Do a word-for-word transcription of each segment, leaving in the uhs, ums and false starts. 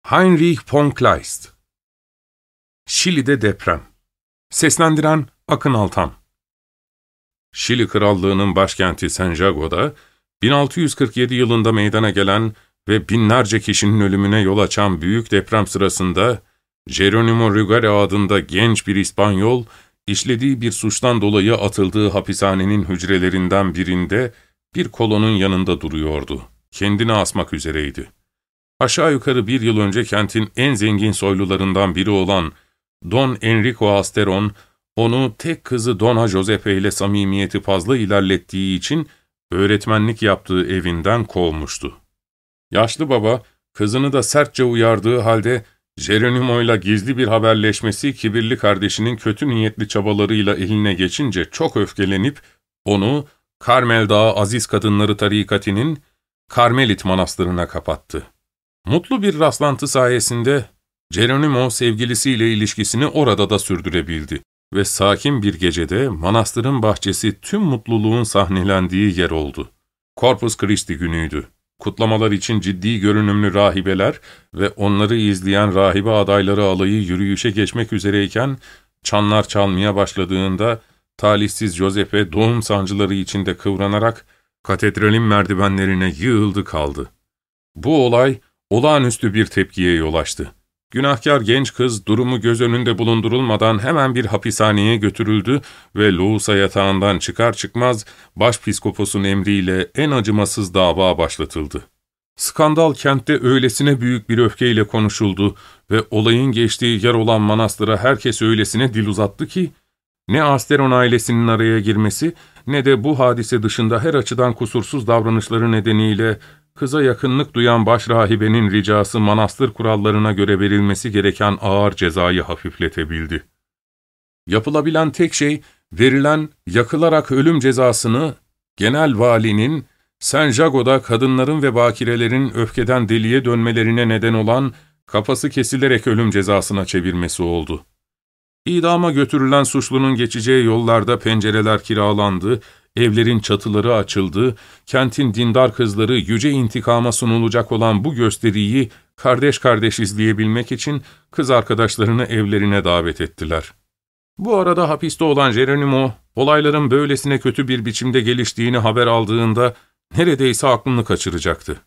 Heinrich von Kleist. Şili'de deprem. Seslendiren Akın Altan. Şili Krallığı'nın başkenti Santiago'da, bin altı yüz kırk yedi yılında meydana gelen ve binlerce kişinin ölümüne yol açan büyük deprem sırasında, Geronimo Ruggiero adında genç bir İspanyol, işlediği bir suçtan dolayı atıldığı hapishanenin hücrelerinden birinde bir kolonun yanında duruyordu. Kendini asmak üzereydi. Aşağı yukarı bir yıl önce kentin en zengin soylularından biri olan Don Enrico Asteron, onu tek kızı Dona Josefa ile samimiyeti fazla ilerlettiği için öğretmenlik yaptığı evinden kovmuştu. Yaşlı baba, kızını da sertçe uyardığı halde Geronimo'yla gizli bir haberleşmesi kibirli kardeşinin kötü niyetli çabalarıyla eline geçince çok öfkelenip onu Karmel Dağı Aziz Kadınları Tarikati'nin Karmelit Manastırı'na kapattı. Mutlu bir rastlantı sayesinde Geronimo sevgilisiyle ilişkisini orada da sürdürebildi ve sakin bir gecede manastırın bahçesi tüm mutluluğun sahnelendiği yer oldu. Corpus Christi günüydü. Kutlamalar için ciddi görünümlü rahibeler ve onları izleyen rahibe adayları alayı yürüyüşe geçmek üzereyken çanlar çalmaya başladığında talihsiz Josefe doğum sancıları içinde kıvranarak katedralin merdivenlerine yığıldı kaldı. Bu olay olağanüstü bir tepkiye yol açtı. Günahkar genç kız durumu göz önünde bulundurulmadan hemen bir hapishaneye götürüldü ve lohusa yatağından çıkar çıkmaz başpiskoposun emriyle en acımasız dava başlatıldı. Skandal kentte öylesine büyük bir öfkeyle konuşuldu ve olayın geçtiği yer olan manastıra herkes öylesine dil uzattı ki, ne Asteron ailesinin araya girmesi ne de bu hadise dışında her açıdan kusursuz davranışları nedeniyle kıza yakınlık duyan başrahibenin ricası manastır kurallarına göre verilmesi gereken ağır cezayı hafifletebildi. Yapılabilen tek şey, verilen yakılarak ölüm cezasını genel valinin Santiago'da kadınların ve bakirelerin öfkeden deliye dönmelerine neden olan kafası kesilerek ölüm cezasına çevirmesi oldu. İdama götürülen suçlunun geçeceği yollarda pencereler kiralandı, evlerin çatıları açıldı, kentin dindar kızları yüce intikama sunulacak olan bu gösteriyi kardeş kardeş izleyebilmek için kız arkadaşlarını evlerine davet ettiler. Bu arada hapiste olan Geronimo, olayların böylesine kötü bir biçimde geliştiğini haber aldığında neredeyse aklını kaçıracaktı.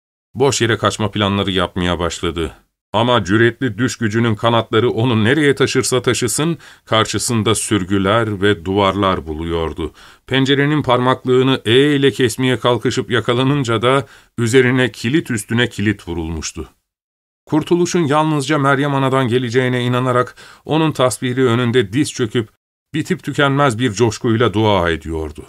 Boş yere kaçma planları yapmaya başladı. Ama cüretli düş gücünün kanatları onu nereye taşırsa taşısın, karşısında sürgüler ve duvarlar buluyordu. Pencerenin parmaklığını E ile kesmeye kalkışıp yakalanınca da üzerine kilit üstüne kilit vurulmuştu. Kurtuluşun yalnızca Meryem Ana'dan geleceğine inanarak onun tasviri önünde diz çöküp bitip tükenmez bir coşkuyla dua ediyordu.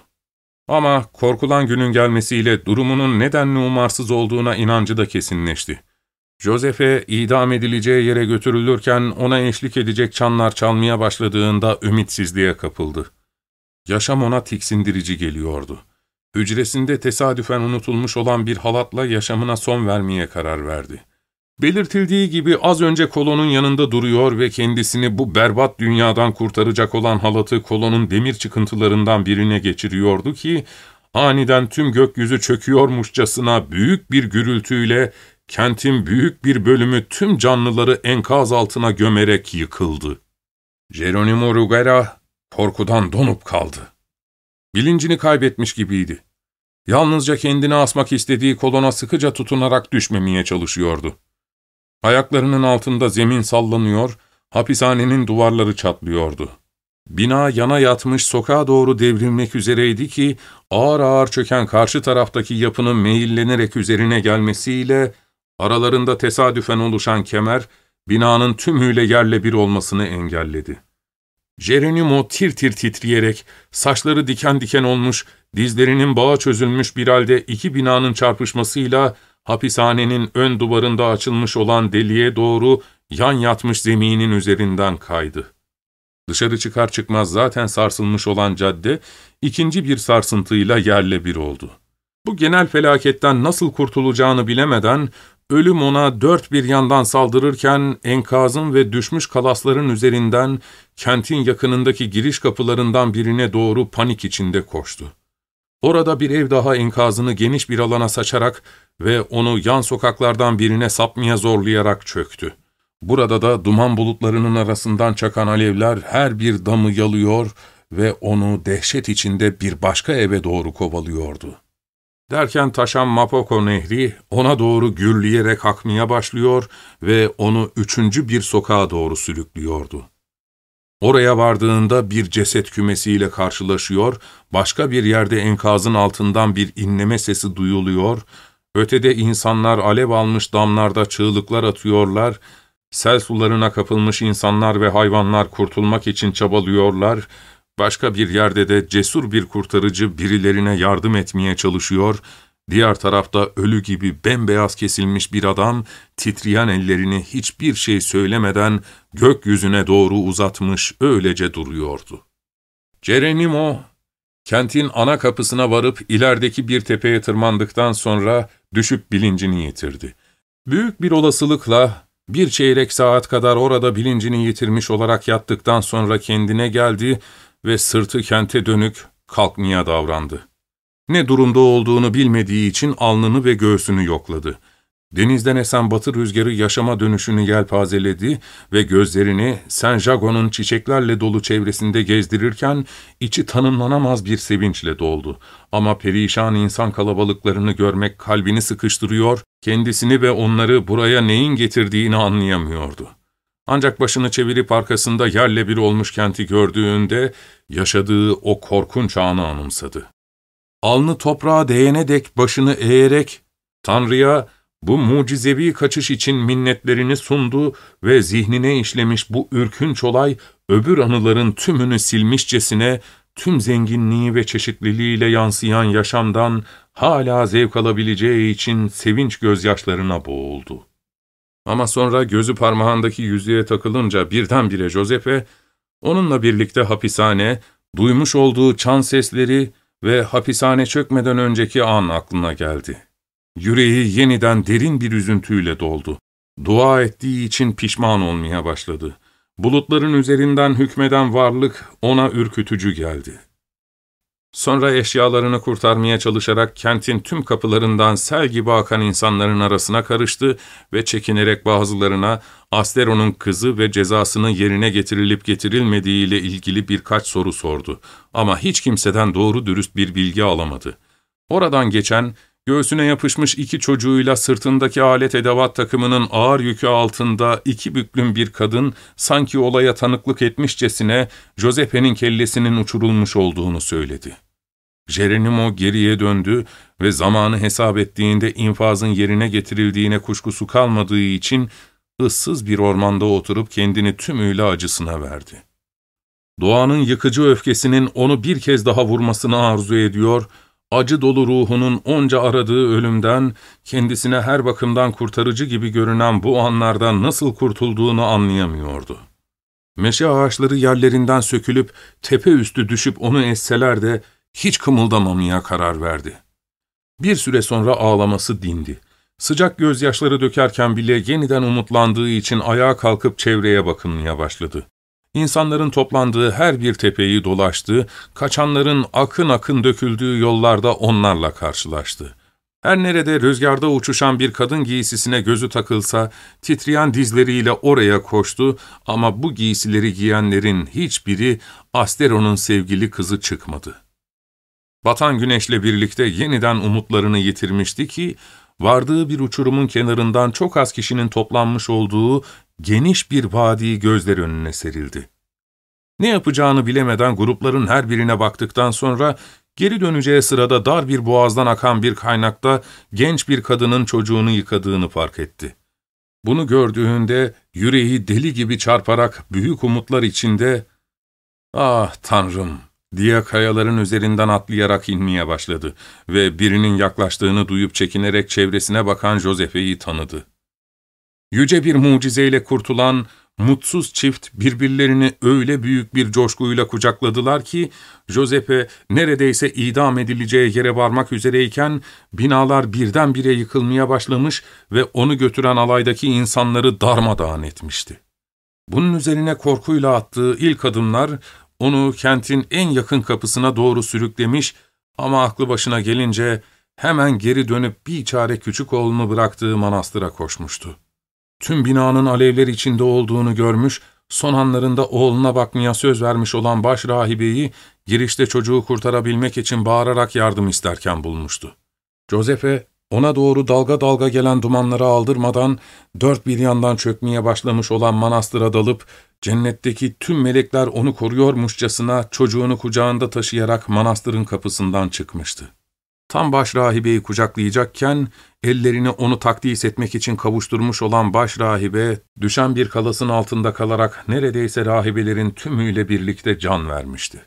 Ama korkulan günün gelmesiyle durumunun nedenli umarsız olduğuna inancı da kesinleşti. Josefe idam edileceği yere götürülürken ona eşlik edecek çanlar çalmaya başladığında ümitsizliğe kapıldı. Yaşam ona tiksindirici geliyordu. Hücresinde tesadüfen unutulmuş olan bir halatla yaşamına son vermeye karar verdi. Belirtildiği gibi az önce kolonun yanında duruyor ve kendisini bu berbat dünyadan kurtaracak olan halatı kolonun demir çıkıntılarından birine geçiriyordu ki, aniden tüm gökyüzü çöküyormuşçasına büyük bir gürültüyle kentin büyük bir bölümü tüm canlıları enkaz altına gömerek yıkıldı. Geronimo Ruggiero korkudan donup kaldı. Bilincini kaybetmiş gibiydi. Yalnızca kendini asmak istediği kolona sıkıca tutunarak düşmemeye çalışıyordu. Ayaklarının altında zemin sallanıyor, hapishanenin duvarları çatlıyordu. Bina yana yatmış sokağa doğru devrilmek üzereydi ki, ağır ağır çöken karşı taraftaki yapının meyillenerek üzerine gelmesiyle, aralarında tesadüfen oluşan kemer, binanın tümüyle yerle bir olmasını engelledi. Geronimo tir tir titreyerek, saçları diken diken olmuş, dizlerinin bağı çözülmüş bir halde iki binanın çarpışmasıyla, hapishanenin ön duvarında açılmış olan deliğe doğru yan yatmış zeminin üzerinden kaydı. Dışarı çıkar çıkmaz zaten sarsılmış olan cadde, ikinci bir sarsıntıyla yerle bir oldu. Bu genel felaketten nasıl kurtulacağını bilemeden, ölüm ona dört bir yandan saldırırken enkazın ve düşmüş kalasların üzerinden kentin yakınındaki giriş kapılarından birine doğru panik içinde koştu. Orada bir ev daha enkazını geniş bir alana saçarak ve onu yan sokaklardan birine sapmaya zorlayarak çöktü. Burada da duman bulutlarının arasından çakan alevler her bir damı yalıyor ve onu dehşet içinde bir başka eve doğru kovalıyordu. Derken taşan Mapoko Nehri ona doğru gürleyerek akmaya başlıyor ve onu üçüncü bir sokağa doğru sürüklüyordu. Oraya vardığında bir ceset kümesiyle karşılaşıyor, başka bir yerde enkazın altından bir inleme sesi duyuluyor, ötede insanlar alev almış damlarda çığlıklar atıyorlar, sel sularına kapılmış insanlar ve hayvanlar kurtulmak için çabalıyorlar, başka bir yerde de cesur bir kurtarıcı birilerine yardım etmeye çalışıyor, diğer tarafta ölü gibi bembeyaz kesilmiş bir adam, titreyen ellerini hiçbir şey söylemeden gökyüzüne doğru uzatmış öylece duruyordu. Geronimo, kentin ana kapısına varıp ilerideki bir tepeye tırmandıktan sonra düşüp bilincini yitirdi. Büyük bir olasılıkla bir çeyrek saat kadar orada bilincini yitirmiş olarak yattıktan sonra kendine geldi ve sırtı kente dönük kalkmaya davrandı. Ne durumda olduğunu bilmediği için alnını ve göğsünü yokladı. Denizden esen batı rüzgarı yaşama dönüşünü yelpazeledi ve gözlerini Saint Jago'nun çiçeklerle dolu çevresinde gezdirirken içi tanımlanamaz bir sevinçle doldu. Ama perişan insan kalabalıklarını görmek kalbini sıkıştırıyor, kendisini ve onları buraya neyin getirdiğini anlayamıyordu. Ancak başını çevirip arkasında yerle bir olmuş kenti gördüğünde yaşadığı o korkunç anı anımsadı. Alnı toprağa değene dek başını eğerek Tanrı'ya bu mucizevi kaçış için minnetlerini sundu ve zihnine işlemiş bu ürkünç olay öbür anıların tümünü silmişçesine tüm zenginliği ve çeşitliliğiyle yansıyan yaşamdan hala zevk alabileceği için sevinç gözyaşlarına boğuldu. Ama sonra gözü parmağındaki yüzüğe takılınca birdenbire Giuseppe, onunla birlikte hapishane, duymuş olduğu çan sesleri ve hapishane çökmeden önceki an aklına geldi. Yüreği yeniden derin bir üzüntüyle doldu. Dua ettiği için pişman olmaya başladı. Bulutların üzerinden hükmeden varlık ona ürkütücü geldi. Sonra eşyalarını kurtarmaya çalışarak kentin tüm kapılarından sel gibi akan insanların arasına karıştı ve çekinerek bazılarına Astero'nun kızı ve cezasının yerine getirilip getirilmediği ile ilgili birkaç soru sordu. Ama hiç kimseden doğru dürüst bir bilgi alamadı. Oradan geçen, göğsüne yapışmış iki çocuğuyla sırtındaki alet edevat takımının ağır yükü altında iki büklüm bir kadın sanki olaya tanıklık etmişçesine Giuseppe'nin kellesinin uçurulmuş olduğunu söyledi. Geronimo geriye döndü ve zamanı hesap ettiğinde infazın yerine getirildiğine kuşkusu kalmadığı için ıssız bir ormanda oturup kendini tümüyle acısına verdi. Doğanın yıkıcı öfkesinin onu bir kez daha vurmasını arzu ediyor, acı dolu ruhunun onca aradığı ölümden, kendisine her bakımdan kurtarıcı gibi görünen bu anlardan nasıl kurtulduğunu anlayamıyordu. Meşe ağaçları yerlerinden sökülüp tepe üstü düşüp onu esseler de hiç kımıldamamaya karar verdi. Bir süre sonra ağlaması dindi. Sıcak gözyaşları dökerken bile yeniden umutlandığı için ayağa kalkıp çevreye bakınmaya başladı. İnsanların toplandığı her bir tepeyi dolaştı, kaçanların akın akın döküldüğü yollarda onlarla karşılaştı. Her nerede rüzgarda uçuşan bir kadın giysisine gözü takılsa, titreyen dizleriyle oraya koştu ama bu giysileri giyenlerin hiçbiri Astero'nun sevgili kızı çıkmadı. Batan güneşle birlikte yeniden umutlarını yitirmişti ki, vardığı bir uçurumun kenarından çok az kişinin toplanmış olduğu geniş bir vadi gözler önüne serildi. Ne yapacağını bilemeden grupların her birine baktıktan sonra, geri döneceği sırada dar bir boğazdan akan bir kaynakta genç bir kadının çocuğunu yıkadığını fark etti. Bunu gördüğünde yüreği deli gibi çarparak büyük umutlar içinde, ''Ah Tanrım!'' diye kayaların üzerinden atlayarak inmeye başladı ve birinin yaklaştığını duyup çekinerek çevresine bakan Giuseppe'yi tanıdı. Yüce bir mucizeyle kurtulan, mutsuz çift birbirlerini öyle büyük bir coşkuyla kucakladılar ki, Giuseppe neredeyse idam edileceği yere varmak üzereyken, binalar birdenbire yıkılmaya başlamış ve onu götüren alaydaki insanları darmadağın etmişti. Bunun üzerine korkuyla attığı ilk adımlar, onu kentin en yakın kapısına doğru sürüklemiş, Ama aklı başına gelince hemen geri dönüp bir çare küçük oğlunu bıraktığı manastıra koşmuştu. Tüm binanın alevler içinde olduğunu görmüş, son anlarında oğluna bakmaya söz vermiş olan baş rahibeyi girişte çocuğu kurtarabilmek için bağırarak yardım isterken bulmuştu. Josephe, ona doğru dalga dalga gelen dumanları aldırmadan dört bir yandan çökmeye başlamış olan manastıra dalıp, cennetteki tüm melekler onu koruyormuşçasına çocuğunu kucağında taşıyarak manastırın kapısından çıkmıştı. Tam baş rahibeyi kucaklayacakken, ellerini onu takdis etmek için kavuşturmuş olan baş rahibe, düşen bir kalasın altında kalarak neredeyse rahibelerin tümüyle birlikte can vermişti.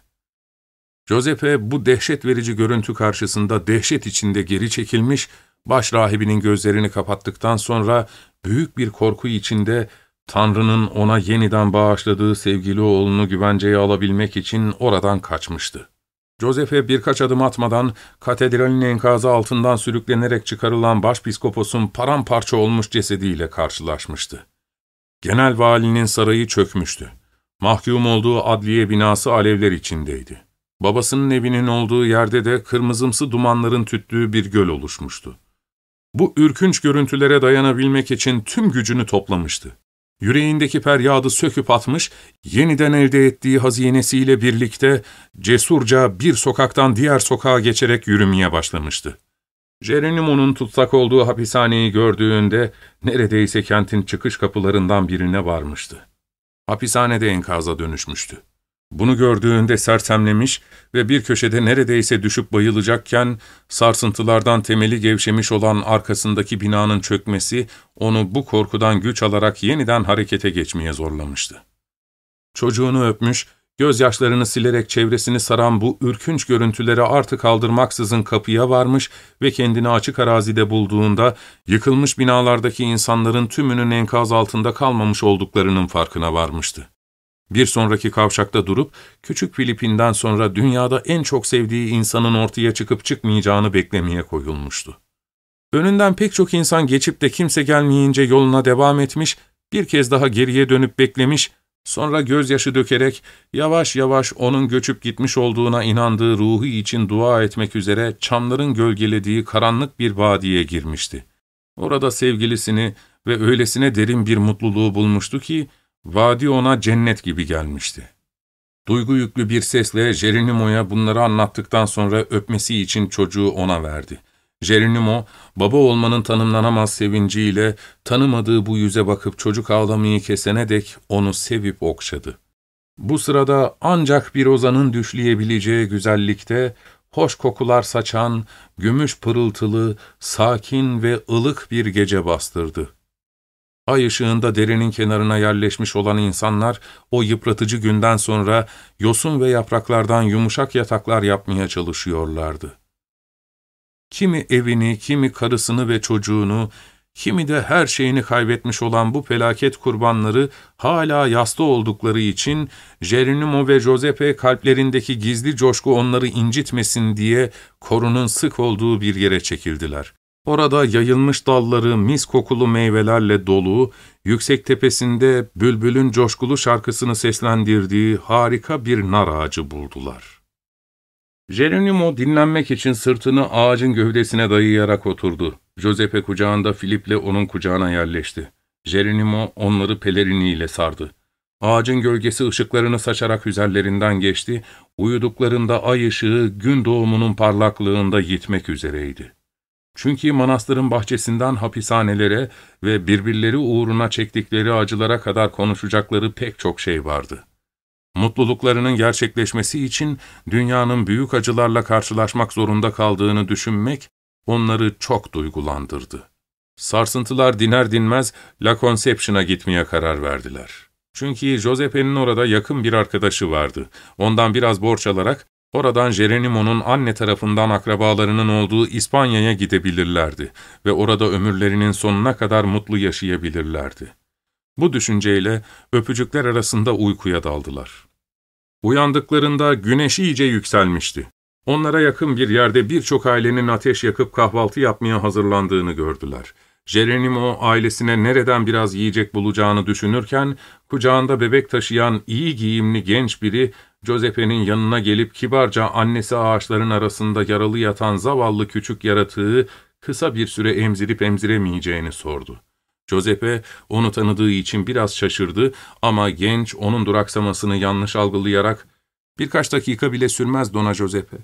Josephe bu dehşet verici görüntü karşısında dehşet içinde geri çekilmiş, baş rahibinin gözlerini kapattıktan sonra büyük bir korku içinde Tanrı'nın ona yeniden bağışladığı sevgili oğlunu güvenceye alabilmek için oradan kaçmıştı. Josephe birkaç adım atmadan katedralin enkazı altından sürüklenerek çıkarılan başpiskoposun paramparça olmuş cesediyle karşılaşmıştı. Genel valinin sarayı çökmüştü. Mahkum olduğu adliye binası alevler içindeydi. Babasının evinin olduğu yerde de kırmızımsı dumanların tüttüğü bir göl oluşmuştu. Bu ürkünç görüntülere dayanabilmek için tüm gücünü toplamıştı. Yüreğindeki feryadı söküp atmış, yeniden elde ettiği hazinesiyle birlikte cesurca bir sokaktan diğer sokağa geçerek yürümeye başlamıştı. Geronimo'nun tutsak olduğu hapishaneyi gördüğünde neredeyse kentin çıkış kapılarından birine varmıştı. Hapishanede enkaza dönüşmüştü. Bunu gördüğünde sersemlemiş ve bir köşede neredeyse düşüp bayılacakken, sarsıntılardan temeli gevşemiş olan arkasındaki binanın çökmesi, onu bu korkudan güç alarak yeniden harekete geçmeye zorlamıştı. Çocuğunu öpmüş, gözyaşlarını silerek çevresini saran bu ürkünç görüntüleri artık kaldırmaksızın kapıya varmış ve kendini açık arazide bulduğunda, yıkılmış binalardaki insanların tümünün enkaz altında kalmamış olduklarının farkına varmıştı. Bir sonraki kavşakta durup, küçük Filip'inden sonra dünyada en çok sevdiği insanın ortaya çıkıp çıkmayacağını beklemeye koyulmuştu. Önünden pek çok insan geçip de kimse gelmeyince yoluna devam etmiş, bir kez daha geriye dönüp beklemiş, sonra gözyaşı dökerek yavaş yavaş onun göçüp gitmiş olduğuna inandığı ruhu için dua etmek üzere çamların gölgelediği karanlık bir vadiye girmişti. Orada sevgilisini ve öylesine derin bir mutluluğu bulmuştu ki, vadi ona cennet gibi gelmişti. Duygu yüklü bir sesle Geronimo'ya bunları anlattıktan sonra öpmesi için çocuğu ona verdi. Geronimo, baba olmanın tanımlanamaz sevinciyle tanımadığı bu yüze bakıp çocuk ağlamayı kesene dek onu sevip okşadı. Bu sırada ancak bir ozanın düşleyebileceği güzellikte, hoş kokular saçan, gümüş pırıltılı, sakin ve ılık bir gece bastırdı. Ay ışığında derenin kenarına yerleşmiş olan insanlar, o yıpratıcı günden sonra yosun ve yapraklardan yumuşak yataklar yapmaya çalışıyorlardı. Kimi evini, kimi karısını ve çocuğunu, kimi de her şeyini kaybetmiş olan bu felaket kurbanları hala yasta oldukları için Geronimo ve Josephe kalplerindeki gizli coşku onları incitmesin diye korunun sık olduğu bir yere çekildiler. Orada yayılmış dalları mis kokulu meyvelerle dolu, yüksek tepesinde bülbülün coşkulu şarkısını seslendirdiği harika bir nar ağacı buldular. Geronimo dinlenmek için sırtını ağacın gövdesine dayayarak oturdu. Josephe kucağında Filip'le onun kucağına yerleşti. Geronimo onları peleriniyle sardı. Ağacın gölgesi ışıklarını saçarak üzerlerinden geçti, uyuduklarında ay ışığı gün doğumunun parlaklığında yitmek üzereydi. Çünkü manastırın bahçesinden hapishanelere ve birbirleri uğruna çektikleri acılara kadar konuşacakları pek çok şey vardı. Mutluluklarının gerçekleşmesi için dünyanın büyük acılarla karşılaşmak zorunda kaldığını düşünmek onları çok duygulandırdı. Sarsıntılar diner dinmez La Conception'a gitmeye karar verdiler. Çünkü Josephe'nin orada yakın bir arkadaşı vardı. Ondan biraz borç alarak oradan Geronimo'nun anne tarafından akrabalarının olduğu İspanya'ya gidebilirlerdi ve orada ömürlerinin sonuna kadar mutlu yaşayabilirlerdi. Bu düşünceyle öpücükler arasında uykuya daldılar. Uyandıklarında güneş iyice yükselmişti. Onlara yakın bir yerde birçok ailenin ateş yakıp kahvaltı yapmaya hazırlandığını gördüler. Geronimo ailesine nereden biraz yiyecek bulacağını düşünürken, kucağında bebek taşıyan iyi giyimli genç biri, Giuseppe'nin yanına gelip kibarca annesi ağaçların arasında yaralı yatan zavallı küçük yaratığı kısa bir süre emzirip emziremeyeceğini sordu. Giuseppe onu tanıdığı için biraz şaşırdı ama genç onun duraksamasını yanlış algılayarak ''Birkaç dakika bile sürmez Dona Giuseppe.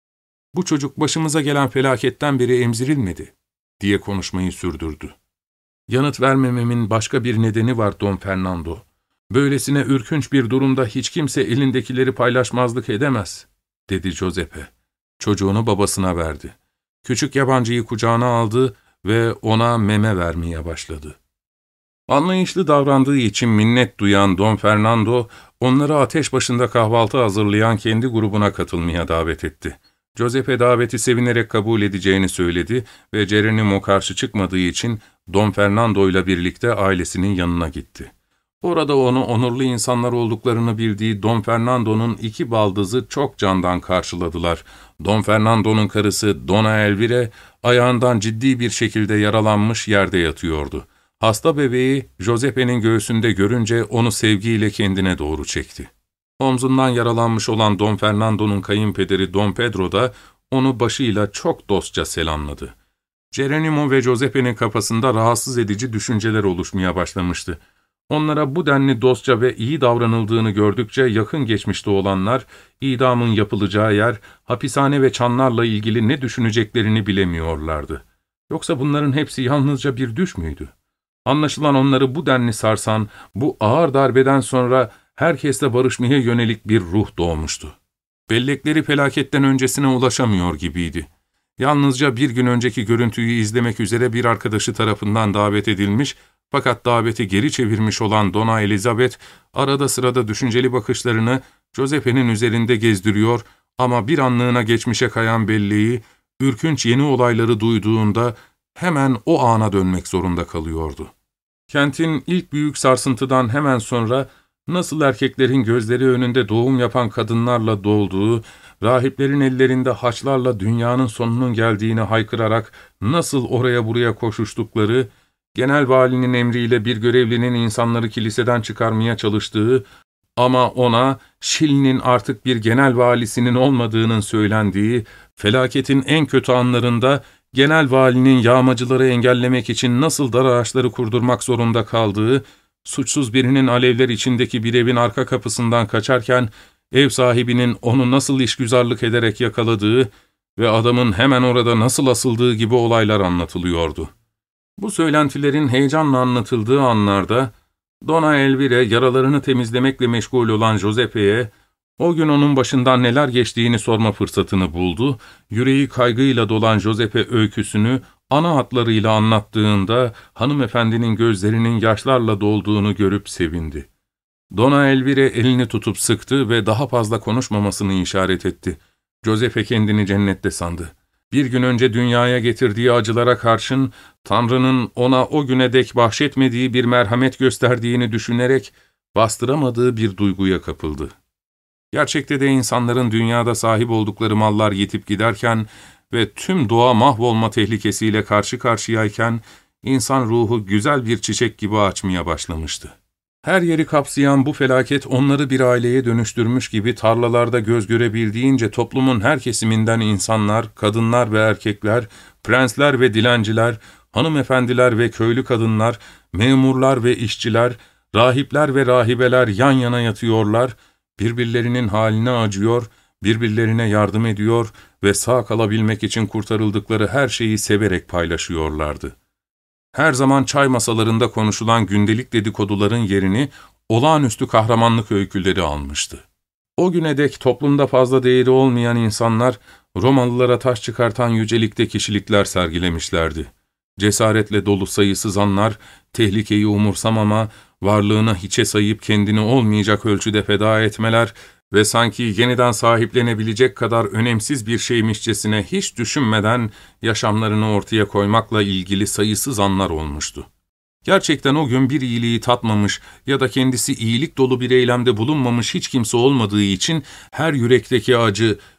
Bu çocuk başımıza gelen felaketten beri emzirilmedi.'' diye konuşmayı sürdürdü. ''Yanıt vermememin başka bir nedeni var Don Fernando. Böylesine ürkünç bir durumda hiç kimse elindekileri paylaşmazlık edemez.'' dedi Giuseppe. Çocuğunu babasına verdi. Küçük yabancıyı kucağına aldı ve ona meme vermeye başladı. Anlayışlı davrandığı için minnet duyan Don Fernando, onları ateş başında kahvaltı hazırlayan kendi grubuna katılmaya davet etti. Giuseppe daveti sevinerek kabul edeceğini söyledi ve Geronimo karşı çıkmadığı için Don Fernando ile birlikte ailesinin yanına gitti. Orada onu onurlu insanlar olduklarını bildiği Don Fernando'nun iki baldızı çok candan karşıladılar. Don Fernando'nun karısı Dona Elvire, ayağından ciddi bir şekilde yaralanmış yerde yatıyordu. Hasta bebeği, Giuseppe'nin göğsünde görünce onu sevgiyle kendine doğru çekti. Omzundan yaralanmış olan Don Fernando'nun kayınpederi Don Pedro da onu başıyla çok dostça selamladı. Geronimo ve Giuseppe'nin kafasında rahatsız edici düşünceler oluşmaya başlamıştı. Onlara bu denli dostça ve iyi davranıldığını gördükçe yakın geçmişte olanlar, idamın yapılacağı yer, hapishane ve çanlarla ilgili ne düşüneceklerini bilemiyorlardı. Yoksa bunların hepsi yalnızca bir düş müydü? Anlaşılan onları bu denli sarsan, bu ağır darbeden sonra herkesle barışmaya yönelik bir ruh doğmuştu. Bellekleri felaketten öncesine ulaşamıyor gibiydi. Yalnızca bir gün önceki görüntüyü izlemek üzere bir arkadaşı tarafından davet edilmiş, fakat daveti geri çevirmiş olan Dona Elizabeth, arada sırada düşünceli bakışlarını Giuseppe'nin üzerinde gezdiriyor ama bir anlığına geçmişe kayan belleği, ürkünç yeni olayları duyduğunda hemen o ana dönmek zorunda kalıyordu. Kentin ilk büyük sarsıntıdan hemen sonra nasıl erkeklerin gözleri önünde doğum yapan kadınlarla dolduğu, rahiplerin ellerinde haçlarla dünyanın sonunun geldiğini haykırarak nasıl oraya buraya koşuştukları, genel valinin emriyle bir görevlinin insanları kiliseden çıkarmaya çalıştığı ama ona Şili'nin artık bir genel valisinin olmadığının söylendiği, felaketin en kötü anlarında genel valinin yağmacıları engellemek için nasıl dar ağaçları kurdurmak zorunda kaldığı, suçsuz birinin alevler içindeki bir evin arka kapısından kaçarken ev sahibinin onu nasıl işgüzarlık ederek yakaladığı ve adamın hemen orada nasıl asıldığı gibi olaylar anlatılıyordu. Bu söylentilerin heyecanla anlatıldığı anlarda, Dona Elvire yaralarını temizlemekle meşgul olan Giuseppe'ye, o gün onun başından neler geçtiğini sorma fırsatını buldu, yüreği kaygıyla dolan Giuseppe öyküsünü ana hatlarıyla anlattığında hanımefendinin gözlerinin yaşlarla dolduğunu görüp sevindi. Dona Elvire elini tutup sıktı ve daha fazla konuşmamasını işaret etti. Giuseppe kendini cennette sandı. Bir gün önce dünyaya getirdiği acılara karşın, Tanrı'nın ona o güne dek bahşetmediği bir merhamet gösterdiğini düşünerek, bastıramadığı bir duyguya kapıldı. Gerçekte de insanların dünyada sahip oldukları mallar yitip giderken ve tüm doğa mahvolma tehlikesiyle karşı karşıyayken, insan ruhu güzel bir çiçek gibi açmaya başlamıştı. Her yeri kapsayan bu felaket onları bir aileye dönüştürmüş gibi tarlalarda göz görebildiğince toplumun her kesiminden insanlar, kadınlar ve erkekler, prensler ve dilenciler, hanımefendiler ve köylü kadınlar, memurlar ve işçiler, rahipler ve rahibeler yan yana yatıyorlar, birbirlerinin haline acıyor, birbirlerine yardım ediyor ve sağ kalabilmek için kurtarıldıkları her şeyi severek paylaşıyorlardı. Her zaman çay masalarında konuşulan gündelik dedikoduların yerini olağanüstü kahramanlık öyküleri almıştı. O güne dek toplumda fazla değeri olmayan insanlar, Romalılara taş çıkartan yücelikte kişilikler sergilemişlerdi. Cesaretle dolu sayısız anlar, tehlikeyi umursamama, varlığını hiçe sayıp kendini olmayacak ölçüde feda etmeler ve sanki yeniden sahiplenebilecek kadar önemsiz bir şeymişçesine hiç düşünmeden yaşamlarını ortaya koymakla ilgili sayısız anlar olmuştu. Gerçekten o gün bir iyiliği tatmamış ya da kendisi iyilik dolu bir eylemde bulunmamış hiç kimse olmadığı için her yürekteki acı,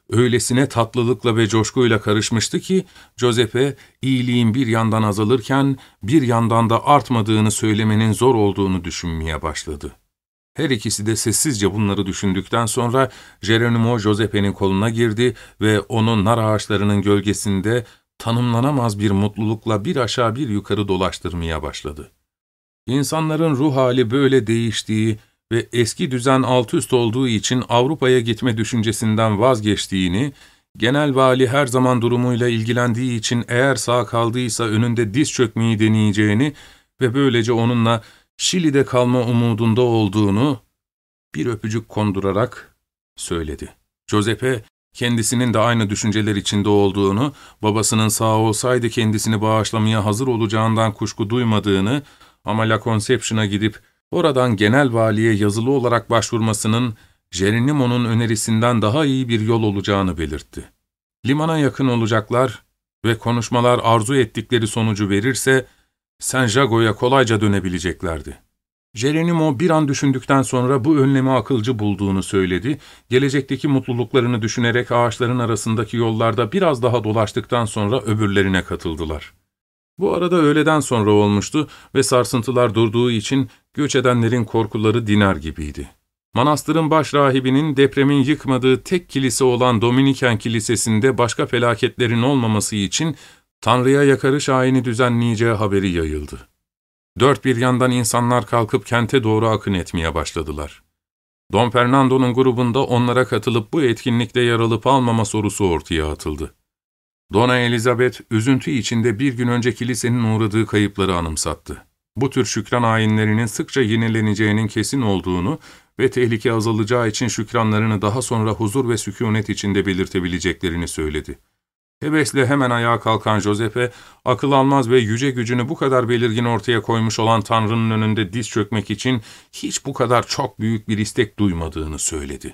öylesine tatlılıkla ve coşkuyla karışmıştı ki, Giuseppe, iyiliğin bir yandan azalırken, bir yandan da artmadığını söylemenin zor olduğunu düşünmeye başladı. Her ikisi de sessizce bunları düşündükten sonra, Geronimo Giuseppe'nin koluna girdi ve onu nar ağaçlarının gölgesinde tanımlanamaz bir mutlulukla bir aşağı bir yukarı dolaştırmaya başladı. İnsanların ruh hali böyle değiştiği ve eski düzen alt üst olduğu için Avrupa'ya gitme düşüncesinden vazgeçtiğini, genel vali her zaman durumuyla ilgilendiği için eğer sağ kaldıysa önünde diz çökmeyi deneyeceğini ve böylece onunla Şili'de kalma umudunda olduğunu bir öpücük kondurarak söyledi. Giuseppe, kendisinin de aynı düşünceler içinde olduğunu, babasının sağ olsaydı kendisini bağışlamaya hazır olacağından kuşku duymadığını ama La Conception'a gidip oradan genel valiye yazılı olarak başvurmasının Geronimo'nun önerisinden daha iyi bir yol olacağını belirtti. Limana yakın olacaklar ve konuşmalar arzu ettikleri sonucu verirse San Jago'ya kolayca dönebileceklerdi. Geronimo bir an düşündükten sonra bu önlemi akılcı bulduğunu söyledi, gelecekteki mutluluklarını düşünerek ağaçların arasındaki yollarda biraz daha dolaştıktan sonra öbürlerine katıldılar. Bu arada öğleden sonra olmuştu ve sarsıntılar durduğu için göç edenlerin korkuları diner gibiydi. Manastırın baş rahibinin depremin yıkmadığı tek kilise olan Dominiken Kilisesi'nde başka felaketlerin olmaması için Tanrı'ya yakarış ayini düzenleyeceği haberi yayıldı. Dört bir yandan insanlar kalkıp kente doğru akın etmeye başladılar. Don Fernando'nun grubunda onlara katılıp bu etkinlikte yer alıp almama sorusu ortaya atıldı. Dona Elizabeth, üzüntü içinde bir gün önce kilisenin uğradığı kayıpları anımsattı. Bu tür şükran ayinlerinin sıkça yenileneceğinin kesin olduğunu ve tehlike azalacağı için şükranlarını daha sonra huzur ve sükûnet içinde belirtebileceklerini söyledi. Hevesle hemen ayağa kalkan Giuseppe, akıl almaz ve yüce gücünü bu kadar belirgin ortaya koymuş olan Tanrı'nın önünde diz çökmek için hiç bu kadar çok büyük bir istek duymadığını söyledi.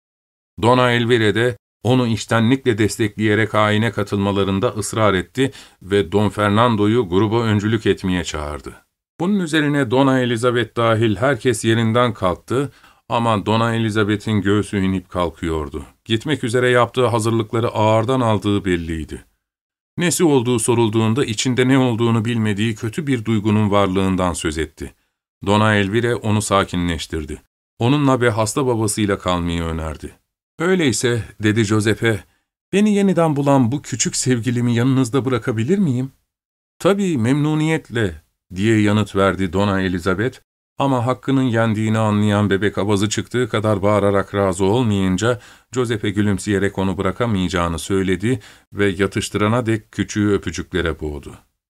Dona Elvire de onu içtenlikle destekleyerek ayine katılmalarında ısrar etti ve Don Fernando'yu gruba öncülük etmeye çağırdı. Bunun üzerine Dona Elizabeth dahil herkes yerinden kalktı ama Dona Elizabeth'in göğsü inip kalkıyordu. Gitmek üzere yaptığı hazırlıkları ağırdan aldığı belliydi. Nesi olduğu sorulduğunda içinde ne olduğunu bilmediği kötü bir duygunun varlığından söz etti. Dona Elvire onu sakinleştirdi. Onunla ve hasta babasıyla kalmayı önerdi. ''Öyleyse'' dedi Giuseppe, ''beni yeniden bulan bu küçük sevgilimi yanınızda bırakabilir miyim?'' ''Tabii, memnuniyetle'' diye yanıt verdi Dona Elizabeth, ama hakkının yendiğini anlayan bebek avazı çıktığı kadar bağırarak razı olmayınca, Giuseppe gülümseyerek onu bırakamayacağını söyledi ve yatıştırana dek küçüğü öpücüklere boğdu.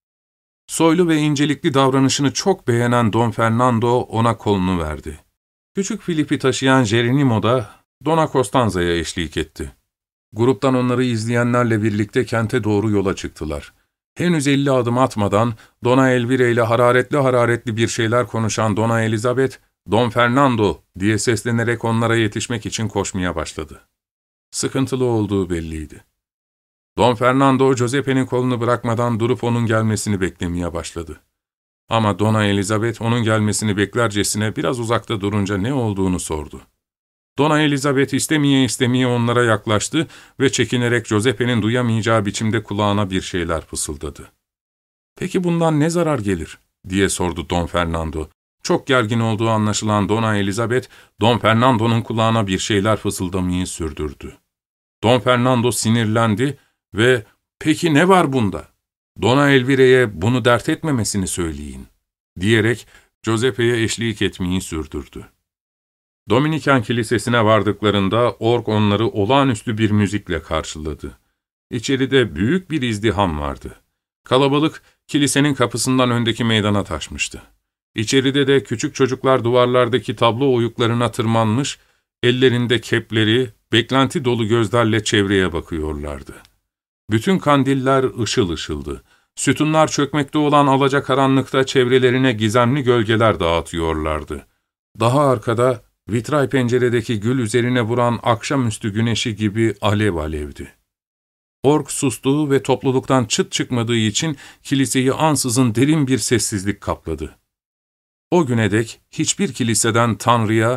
Soylu ve incelikli davranışını çok beğenen Don Fernando ona kolunu verdi. Küçük Filip'i taşıyan Geronimo da Dona Costanza'ya eşlik etti. Gruptan onları izleyenlerle birlikte kente doğru yola çıktılar. Henüz elli adım atmadan Dona Elvire ile hararetli hararetli bir şeyler konuşan Dona Elizabeth, ''Don Fernando'' diye seslenerek onlara yetişmek için koşmaya başladı. Sıkıntılı olduğu belliydi. Don Fernando, Giuseppe'nin kolunu bırakmadan durup onun gelmesini beklemeye başladı. Ama Dona Elizabeth onun gelmesini beklercesine biraz uzakta durunca ne olduğunu sordu. Dona Elizabeth istemeye istemeye onlara yaklaştı ve çekinerek Giuseppe'nin duyamayacağı biçimde kulağına bir şeyler fısıldadı. ''Peki bundan ne zarar gelir?'' diye sordu Don Fernando. Çok gergin olduğu anlaşılan Dona Elizabeth, Don Fernando'nun kulağına bir şeyler fısıldamayı sürdürdü. Don Fernando sinirlendi ve ''Peki ne var bunda? Dona Elvire'ye bunu dert etmemesini söyleyin.'' diyerek Giuseppe'ye eşlik etmeyi sürdürdü. Dominiken Kilisesi'ne vardıklarında org onları olağanüstü bir müzikle karşıladı. İçeride büyük bir izdiham vardı. Kalabalık kilisenin kapısından öndeki meydana taşmıştı. İçeride de küçük çocuklar duvarlardaki tablo oyuklarına tırmanmış, ellerinde kepleri, beklenti dolu gözlerle çevreye bakıyorlardı. Bütün kandiller ışıl ışıldı. Sütunlar çökmekte olan alacakaranlıkta çevrelerine gizemli gölgeler dağıtıyorlardı. Daha arkada, vitray penceredeki gül üzerine vuran akşamüstü güneşi gibi alev alevdi. Org sustuğu ve topluluktan çıt çıkmadığı için kiliseyi ansızın derin bir sessizlik kapladı. O güne dek hiçbir kiliseden Tanrı'ya,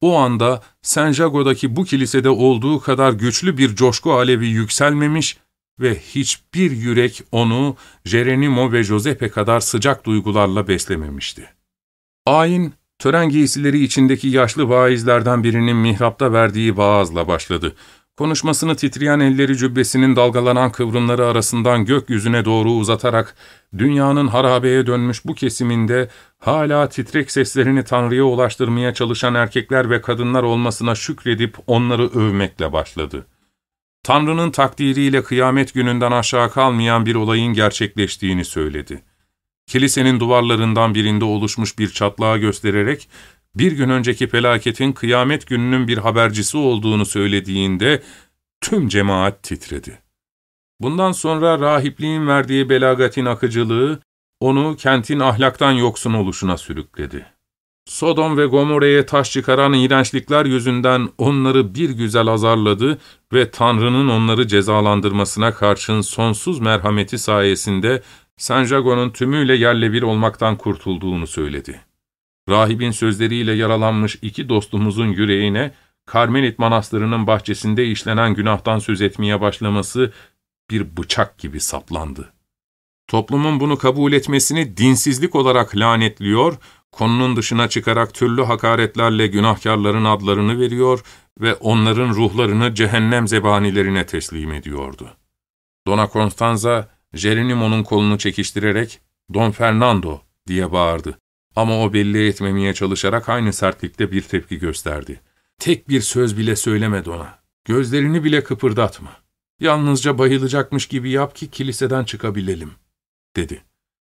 O anda San Jago'daki bu kilisede olduğu kadar güçlü bir coşku alevi yükselmemiş ve hiçbir yürek onu Geronimo ve Giuseppe kadar sıcak duygularla beslememişti. Ayin, tören giysileri içindeki yaşlı vaizlerden birinin mihrapta verdiği vaazla başladı. Konuşmasını titreyen elleri cübbesinin dalgalanan kıvrımları arasından gökyüzüne doğru uzatarak, dünyanın harabeye dönmüş bu kesiminde hala titrek seslerini Tanrı'ya ulaştırmaya çalışan erkekler ve kadınlar olmasına şükredip onları övmekle başladı. Tanrı'nın takdiriyle kıyamet gününden aşağı kalmayan bir olayın gerçekleştiğini söyledi. Kilisenin duvarlarından birinde oluşmuş bir çatlağı göstererek, bir gün önceki felaketin kıyamet gününün bir habercisi olduğunu söylediğinde tüm cemaat titredi. Bundan sonra rahipliğin verdiği belagatin akıcılığı, onu kentin ahlaktan yoksun oluşuna sürükledi. Sodom ve Gomorra'ya taş çıkaran iğrençlikler yüzünden onları bir güzel azarladı ve Tanrı'nın onları cezalandırmasına karşın sonsuz merhameti sayesinde San Jago'nun tümüyle yerle bir olmaktan kurtulduğunu söyledi. Rahibin sözleriyle yaralanmış iki dostumuzun yüreğine, Karmelit Manastırı'nın bahçesinde işlenen günahtan söz etmeye başlaması bir bıçak gibi saplandı. Toplumun bunu kabul etmesini dinsizlik olarak lanetliyor, konunun dışına çıkarak türlü hakaretlerle günahkarların adlarını veriyor ve onların ruhlarını cehennem zebanilerine teslim ediyordu. Dona Constanza, Geronimo'nun kolunu çekiştirerek, ''Don Fernando!'' diye bağırdı. Ama o belli etmemeye çalışarak aynı sertlikte bir tepki gösterdi. ''Tek bir söz bile söylemedi ona. Gözlerini bile kıpırdatma. Yalnızca bayılacakmış gibi yap ki kiliseden çıkabilelim.'' dedi.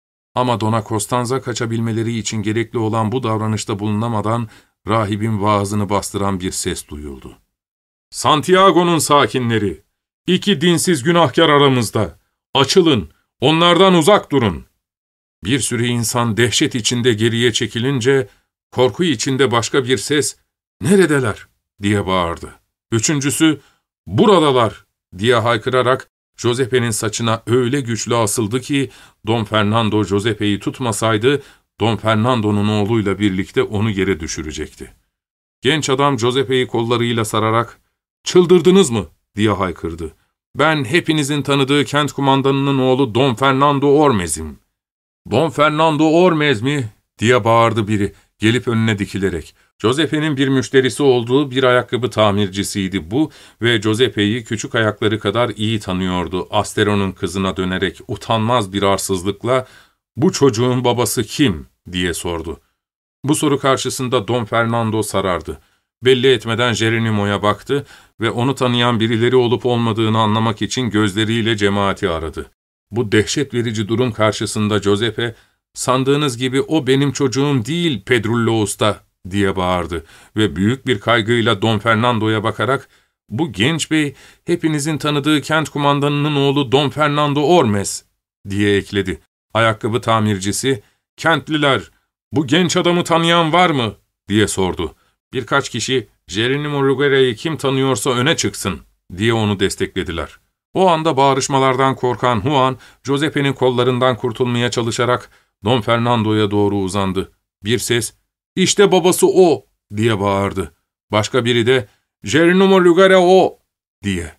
Ama Dona Constanza kaçabilmeleri için gerekli olan bu davranışta bulunamadan rahibin vaazını bastıran bir ses duyuldu. ''Santiago'nun sakinleri, iki dinsiz günahkar aramızda. Açılın, onlardan uzak durun.'' Bir sürü insan dehşet içinde geriye çekilince, korku içinde başka bir ses, ''Neredeler?'' diye bağırdı. Üçüncüsü, ''Buradalar!'' diye haykırarak, Giuseppe'nin saçına öyle güçlü asıldı ki, Don Fernando Giuseppe'yi tutmasaydı, Don Fernando'nun oğluyla birlikte onu yere düşürecekti. Genç adam Giuseppe'yi kollarıyla sararak, ''Çıldırdınız mı?'' diye haykırdı. ''Ben hepinizin tanıdığı kent kumandanının oğlu Don Fernando Ormez'im.'' ''Don Fernando Ormez mi?'' diye bağırdı biri, gelip önüne dikilerek. Giuseppe'nin bir müşterisi olduğu bir ayakkabı tamircisiydi bu ve Giuseppe'yi küçük ayakları kadar iyi tanıyordu. Astero'nun kızına dönerek utanmaz bir arsızlıkla, ''Bu çocuğun babası kim?'' diye sordu. Bu soru karşısında Don Fernando sarardı. Belli etmeden Geronimo'ya baktı ve onu tanıyan birileri olup olmadığını anlamak için gözleriyle cemaati aradı. Bu dehşet verici durum karşısında Giuseppe, ''Sandığınız gibi o benim çocuğum değil Pedrullo Usta.'' diye bağırdı ve büyük bir kaygıyla Don Fernando'ya bakarak, ''Bu genç bey, hepinizin tanıdığı kent kumandanının oğlu Don Fernando Ormez.'' diye ekledi. Ayakkabı tamircisi, ''Kentliler, bu genç adamı tanıyan var mı?'' diye sordu. Birkaç kişi, ''Geronimo Rugera'yı kim tanıyorsa öne çıksın.'' diye onu desteklediler. O anda bağırışmalardan korkan Juan, Giuseppe'nin kollarından kurtulmaya çalışarak Don Fernando'ya doğru uzandı. Bir ses, ''İşte babası o!'' diye bağırdı. Başka biri de, ''Geronimo Rugera o!'' diye.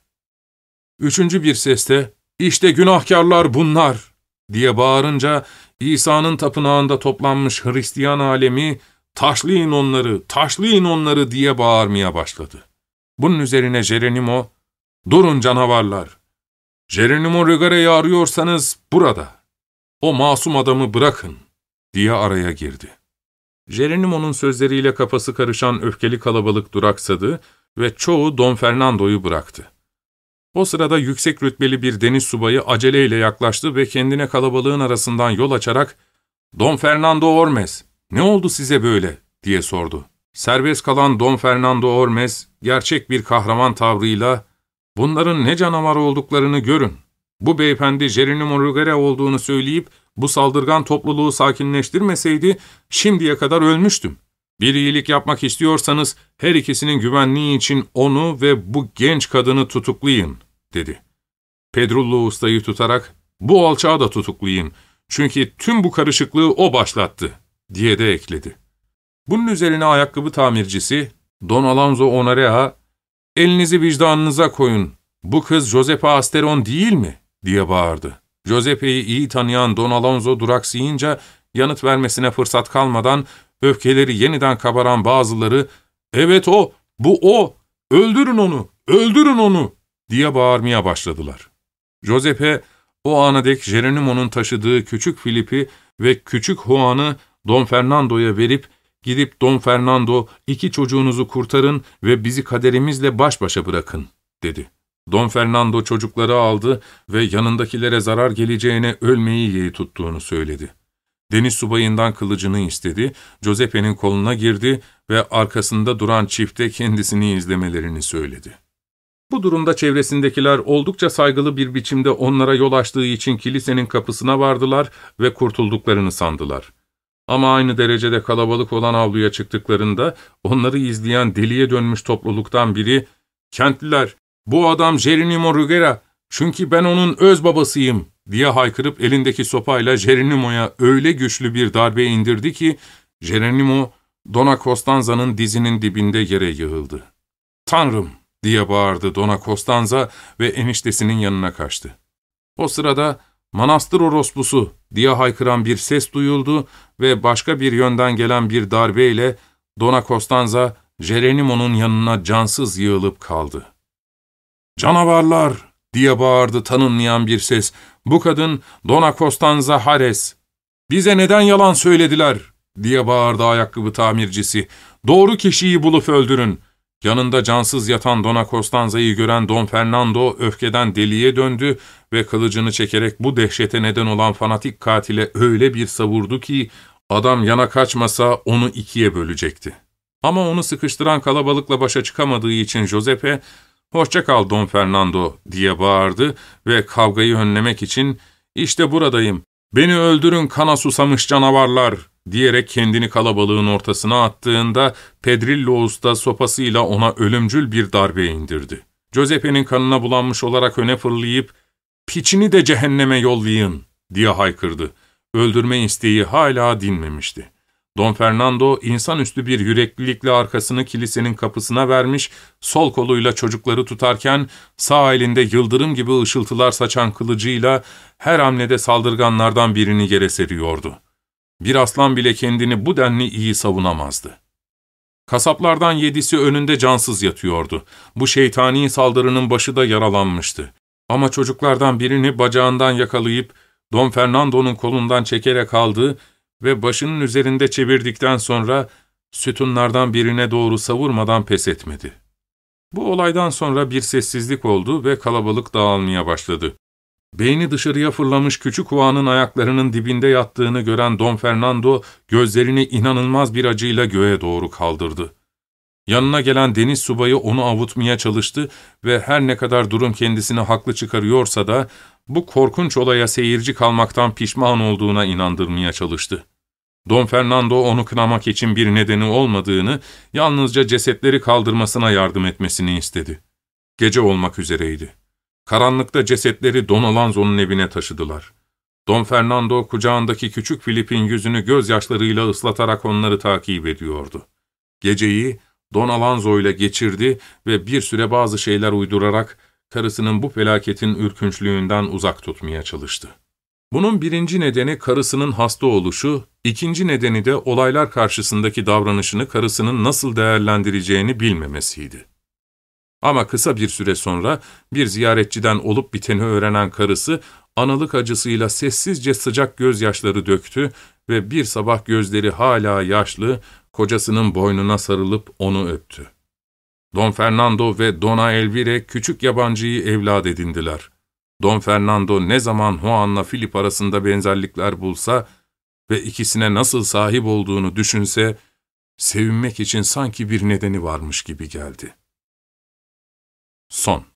Üçüncü bir ses de, ''İşte günahkarlar bunlar!'' diye bağırınca, İsa'nın tapınağında toplanmış Hristiyan alemi, ''Taşlayın onları, taşlayın onları!'' diye bağırmaya başladı. Bunun üzerine Geronimo, ''Durun canavarlar! Geronimo Rugera'yı arıyorsanız burada. O masum adamı bırakın.'' diye araya girdi. Geronimo'nun sözleriyle kafası karışan öfkeli kalabalık duraksadı ve çoğu Don Fernando'yu bıraktı. O sırada yüksek rütbeli bir deniz subayı aceleyle yaklaştı ve kendine kalabalığın arasından yol açarak, ''Don Fernando Ormez, ne oldu size böyle?'' diye sordu. Serbest kalan Don Fernando Ormez, gerçek bir kahraman tavrıyla, ''Bunların ne canavar olduklarını görün. Bu beyefendi Geronimo Rugera olduğunu söyleyip, bu saldırgan topluluğu sakinleştirmeseydi, şimdiye kadar ölmüştüm. Bir iyilik yapmak istiyorsanız, her ikisinin güvenliği için onu ve bu genç kadını tutuklayın.'' dedi. Pedrullo Usta'yı tutarak, ''Bu alçağı da tutuklayın, çünkü tüm bu karışıklığı o başlattı.'' diye de ekledi. Bunun üzerine ayakkabı tamircisi, Don Alonso Honorea, ''Elinizi vicdanınıza koyun, bu kız Josepa Asteron değil mi?'' diye bağırdı. Giuseppe'yi iyi tanıyan Don Alonso duraksayınca yanıt vermesine fırsat kalmadan öfkeleri yeniden kabaran bazıları ''Evet o, bu o, öldürün onu, öldürün onu'' diye bağırmaya başladılar. Giuseppe o ana dek Geronimo'nun taşıdığı küçük Filip'i ve küçük Juan'ı Don Fernando'ya verip ''Gidip Don Fernando, iki çocuğunuzu kurtarın ve bizi kaderimizle baş başa bırakın'' dedi. Don Fernando çocukları aldı ve yanındakilere zarar geleceğine ölmeyi yeği tuttuğunu söyledi. Deniz subayından kılıcını istedi, Giuseppe'nin koluna girdi ve arkasında duran çifte kendisini izlemelerini söyledi. Bu durumda çevresindekiler oldukça saygılı bir biçimde onlara yol açtığı için kilisenin kapısına vardılar ve kurtulduklarını sandılar. Ama aynı derecede kalabalık olan avluya çıktıklarında onları izleyen deliye dönmüş topluluktan biri ''Kentliler, bu adam Geronimo Ruggiera, çünkü ben onun öz babasıyım'' diye haykırıp elindeki sopayla Geronimo'ya öyle güçlü bir darbe indirdi ki Geronimo, Dona Costanza'nın dizinin dibinde yere yığıldı. ''Tanrım!'' diye bağırdı Dona Costanza ve eniştesinin yanına kaçtı. O sırada ''Manastır orospusu!'' diye haykıran bir ses duyuldu ve başka bir yönden gelen bir darbeyle Dona Costanza, Geronimo'nun yanına cansız yığılıp kaldı. ''Canavarlar!'' diye bağırdı tanınmayan bir ses. ''Bu kadın Dona Costanza Hares. Bize neden yalan söylediler?'' diye bağırdı ayakkabı tamircisi. ''Doğru kişiyi bulup öldürün.'' Yanında cansız yatan Dona Costanza'yı gören Don Fernando öfkeden deliye döndü ve kılıcını çekerek bu dehşete neden olan fanatik katile öyle bir savurdu ki adam yana kaçmasa onu ikiye bölecekti. Ama onu sıkıştıran kalabalıkla başa çıkamadığı için Giuseppe, ''Hoşça kal Don Fernando'' diye bağırdı ve kavgayı önlemek için ''İşte buradayım, beni öldürün kana susamış canavarlar'' diyerek kendini kalabalığın ortasına attığında Pedrillo Usta sopasıyla ona ölümcül bir darbe indirdi. Giuseppe'nin kanına bulanmış olarak öne fırlayıp ''Piçini de cehenneme yollayın'' diye haykırdı. Öldürme isteği hala dinmemişti. Don Fernando insanüstü bir yüreklilikle arkasını kilisenin kapısına vermiş, sol koluyla çocukları tutarken sağ elinde yıldırım gibi ışıltılar saçan kılıcıyla her hamlede saldırganlardan birini yere seriyordu. Bir aslan bile kendini bu denli iyi savunamazdı. Kasaplardan yedisi önünde cansız yatıyordu. Bu şeytani saldırının başı da yaralanmıştı. Ama çocuklardan birini bacağından yakalayıp Don Fernando'nun kolundan çekerek aldı ve başının üzerinde çevirdikten sonra sütunlardan birine doğru savurmadan pes etmedi. Bu olaydan sonra bir sessizlik oldu ve kalabalık dağılmaya başladı. Beyni dışarıya fırlamış küçük Juan'ın ayaklarının dibinde yattığını gören Don Fernando, gözlerini inanılmaz bir acıyla göğe doğru kaldırdı. Yanına gelen deniz subayı onu avutmaya çalıştı ve her ne kadar durum kendisini haklı çıkarıyorsa da, bu korkunç olaya seyirci kalmaktan pişman olduğuna inandırmaya çalıştı. Don Fernando onu kınamak için bir nedeni olmadığını, yalnızca cesetleri kaldırmasına yardım etmesini istedi. Gece olmak üzereydi. Karanlıkta cesetleri Don Alonso'nun evine taşıdılar. Don Fernando kucağındaki küçük Filip'in yüzünü gözyaşlarıyla ıslatarak onları takip ediyordu. Geceyi Don Alonso ile geçirdi ve bir süre bazı şeyler uydurarak karısının bu felaketin ürkünçlüğünden uzak tutmaya çalıştı. Bunun birinci nedeni karısının hasta oluşu, ikinci nedeni de olaylar karşısındaki davranışını karısının nasıl değerlendireceğini bilmemesiydi. Ama kısa bir süre sonra bir ziyaretçiden olup biteni öğrenen karısı, analık acısıyla sessizce sıcak gözyaşları döktü ve bir sabah gözleri hala yaşlı, kocasının boynuna sarılıp onu öptü. Don Fernando ve Dona Elvire küçük yabancıyı evlat edindiler. Don Fernando ne zaman Juan'la Philip arasında benzerlikler bulsa ve ikisine nasıl sahip olduğunu düşünse, sevinmek için sanki bir nedeni varmış gibi geldi. Son.